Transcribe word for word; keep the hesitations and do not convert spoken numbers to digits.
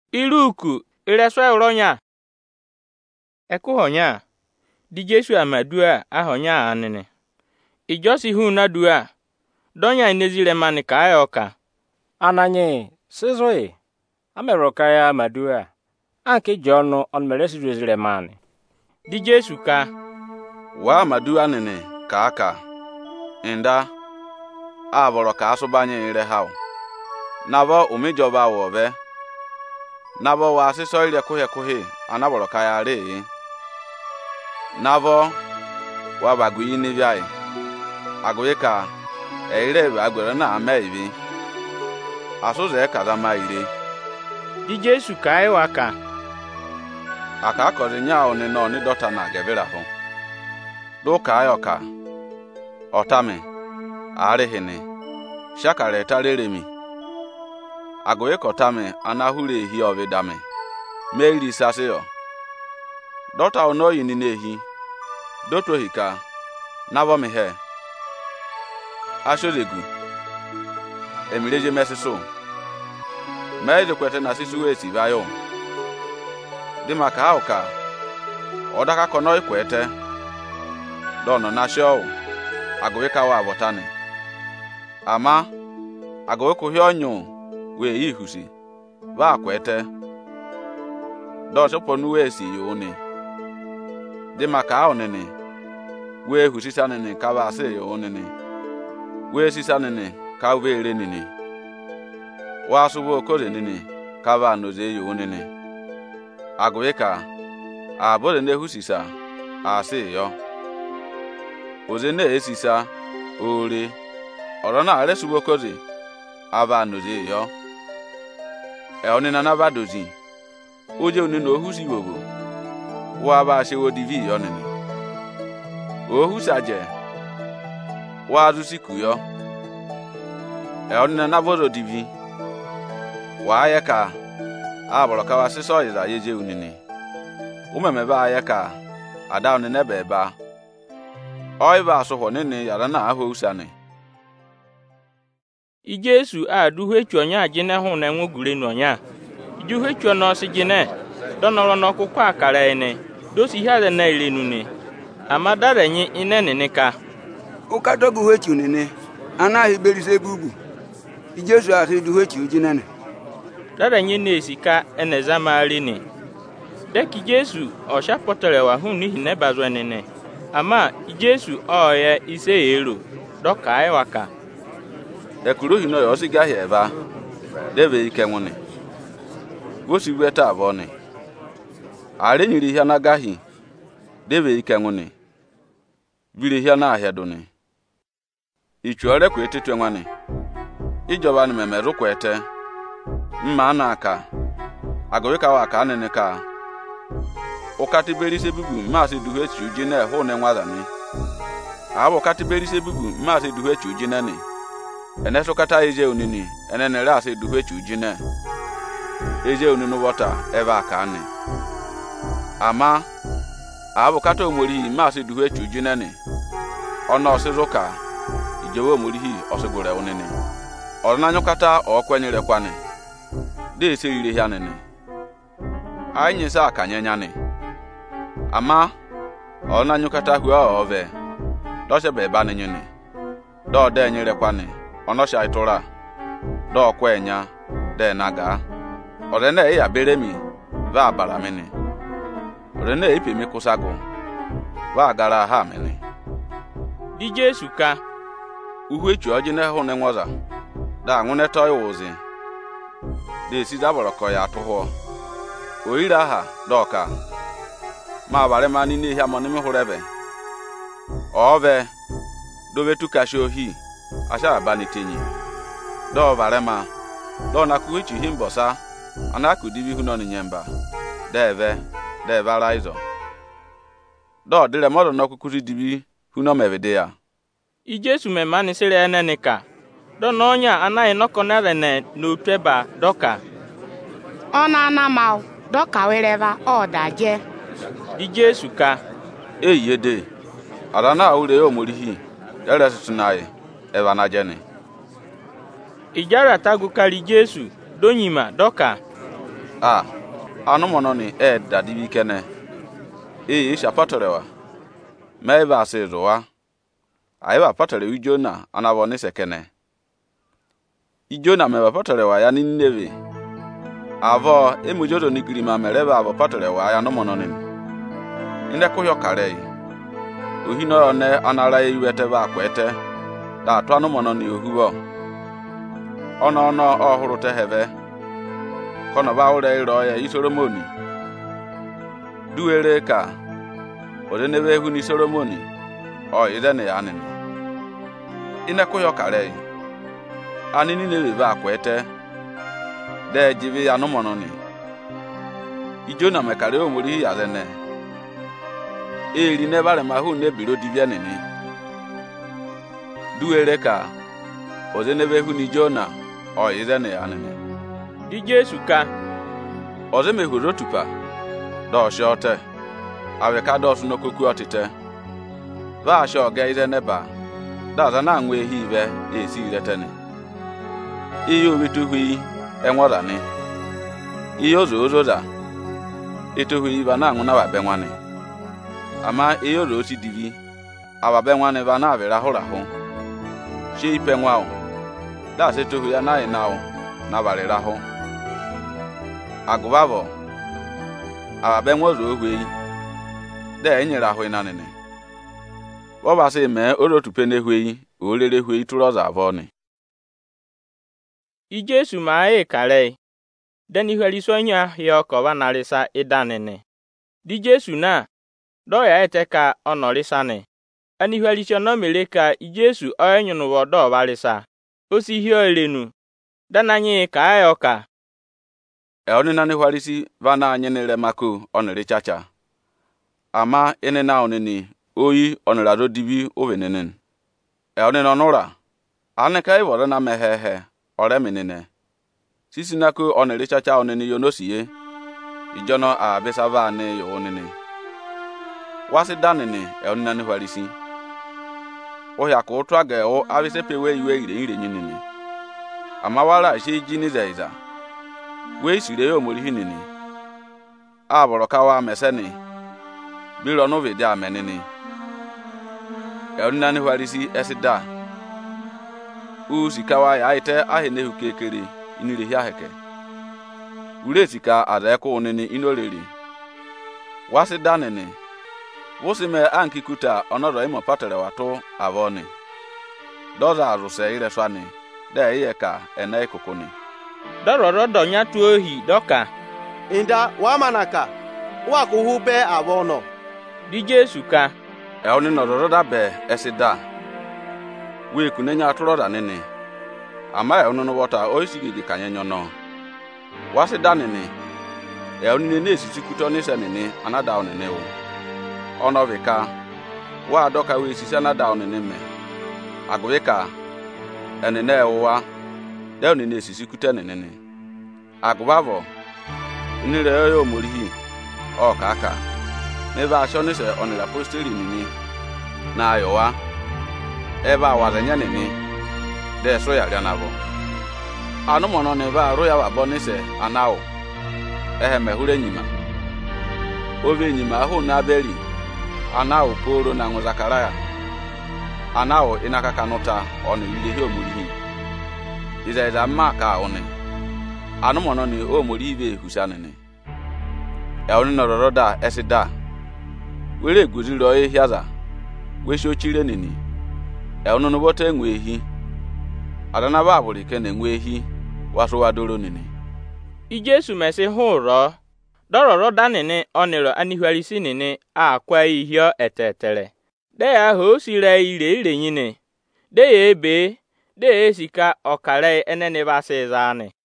iruku ireswa uronya ekuhonya di Jesu amadua ahonya anene ijosi hu na dua donya inezire mani ka ayoka ananye sizoi ameroka ya madua anke jono on meresi rezire mani di Jesu ka wa madua nene ka aka inda aboro ka asubanye ire hawo nabo umijoba wobe nabo wa asiso ile kuhe kuhe anaboro ka ya re nabo wa baguyi ni biai agoye ka eire ba agwere na ameibi asuze ka da maire di Jesu ka e waka aka kozi nya oni no ni dota na gevera ho do ka ayoka otame arehene shakare tareremi agoye kotame anahure hi ovedame meri saseyo dota ono yini nehi doto hika nabo mehe ashoregu emireje mesiso meje kwete na sisu esi bayo di maka hauka odaka kono ikwete dono na show agowe ka wa botane ama agowe ko hyonyo we yihusi ba kwete do so ponu we si yoni di maka onene we husi sanene ka ba se yonene we si sanene ka we re nini wa subo ko re nini ka ba no ze yonene agowe ka abole ne husisa ase yo ozene esisa ore oro na are subo ko re aba no ze yo e onina na ba dozi oje onina ohusi bobo wa ba se wo divi yo nini ohusaje wa azusiku yo e onina na bozo divi wa ayeka aboro ka wa siso iza yeje unini umeme ba ayeka ada onina beba oiba so ho nini yara na aho usane i Jesu a duhe chuonya ajine hu na enwogure nonya duhe chuo no sigine donoro no kokwa akara ene dosi hale na irenu ni amadare nyi inene nika ukato guhe chu nene anahi berise bubu i Jesu a se duhe chu jinene dare nyi na esika eneza mari ni deki Jesu o shapotore wa hu ni ne bazwe nene ama i Jesu o ye ise ero doka ai waka ekuru hino yo siga heba debe ike nwune gosi weta abone are nyiri hia na gahi debe ike nwune biri hia na ahia doni ichuore ko etetwe nwane ijoba ni memeru kwete mma na aka agowe ka wa ka nene ka okati beri se bibu ma se duhe chuji na ho ne nwaza ni abo kati beri se bibu ma se duhe chuji na ni ene so kata eje onini ene ne ra se duhe chuji na eje oninu wota eva aka ni ama abo kata omori ma se duhe chuji na ni ona osizoka ijewe omori hi osigore onini ona nyukata okwenyere kwani de se ire hia nene anyi sa akanyenya ni ama ona nyukata hu ove do se be ba ni nyini do de nyere kwani ono sha itura do kwenya de naga ore na ya beremi va bara mini ore na ipi mi kusago va gara ha mini di Jesu ka uhuechu oji na hu ne nwoza da nwune toy wuzi de si zaboro ko ya tuho oira ha doka ma bare mani ni hia moni mi hurebe ove do betu kasho hi asha bani tinyi do bare ma do na kuichi himbosa anaku dibi hu no nyemba deve deve raizo do dire modo no kukuri dibi hu no mevede ya i Jesu me mani sire ene ka do nonya anai nokonere ne no tweba doka ona na mau doka wereva odaje di Jesu ka eyede arana ure omorihi yare sunaye eva na jeni ijara tagu kali Jesu donyima doka a anumono ni e dadibi kene e isha patorewa meba sezowa aiba patore ujona anabone sekene ijona meba patorewa ya nineve avo emujodo nigirima mereba avo patorewa ya numono ni inde kuhyo kare ohino ne anara iwete ba kwete da to anumono ni ohuwo ono ono ohuru tehebe kono ba ure iro ya isoromoni duere ka odenebe hu ni soromoni o idene ya anini ina kuyo kare anini ne ba kwete de jivi ya no mono ni ijona mekare o muri ya dene eri ne bare ma hu ne biro divia nini duere ka odenebe hu ni jona o idene ya anini di Jesu ka ozeme hu rotupa do shote awe ka do suno koku otite va sho ga ide neba da za na nwe hive esi retene iyo bituhui enwada ni iyo zozo da ituhui ba na nguna ba benwane ama iyo ro si divi aba benwane ba na avera hora ho shi ipenwa o da se tuhui ya na ina o na barera ho agubavo aba benwo zo hwe de enyera ho ina nene bo ba se me orotupe ne hwe olere hwe turoza avoni i Jesu ma e kare deni hweli sonya hio ko banarisa idanene di Jesu na do ya eteka onorisa ne ani hweli chono meleka i Jesu oyenu wodo barisa osi hio elenu dananyi ka ayoka e onina ni hwarisi vana anyenere mako onere chacha ama enena onini oyi onera dibi ovenenen e onina onora aneka iwore na mehehe ore menene sisi nako onere chacha onini yonosie ijono abesa vane yo onini wasi danini e onina ni hwarisi o ya ko twa ge o abese pewe iwe ire ire nyinini ama wala shi jini zaiza we sire yo mori hinini aboro kawa meseni biro no vedi amenini e onina ni hwarisi esida u sikawa ya ite ahene hukekere inire hia heke ure sika adeko onini inoreri wasi danini wosime ankikuta onodo imo patere watu avoni doza aruse ire swani de yeka ene kokoni dororo donya tu ohi doka inda wa manaka wa ko hube abono di Jesu ka e oni nororo da be esida we kunenya atoro da nene ama e onu no wota oisigigi kanyenyo no wasi da nene e oni ne esisi kuto ni senene anada onene wo ono vika wa doka we esisi anada onene me agweka enene ewa de oni ne esisi kuto nene agwavo nire yo morihi o kaka neba ashoni se onira apostoli nini na ayowa eba wazenya nini de so ya rianabo anu mono ne ba ro ya wabo ni se anao ehe mehure nyima ove nyima ho na beri anao poro na nguzakaraya anao inakaka nota onu ile hi omurihi iza iza maka oni anu mono ni o mori ibe husanene e oni nororo da esida were guziro ehiaza we shochire nini e onu no bote enwe ehi adana ba aburi ke na enwe ehi waso wadoro nini i Jesu mesi huro dororo danene oniro anihwarisi nini akwa ihio etetere de ya ho sire ire ire nyine de ebe de esika okare enene ba sezane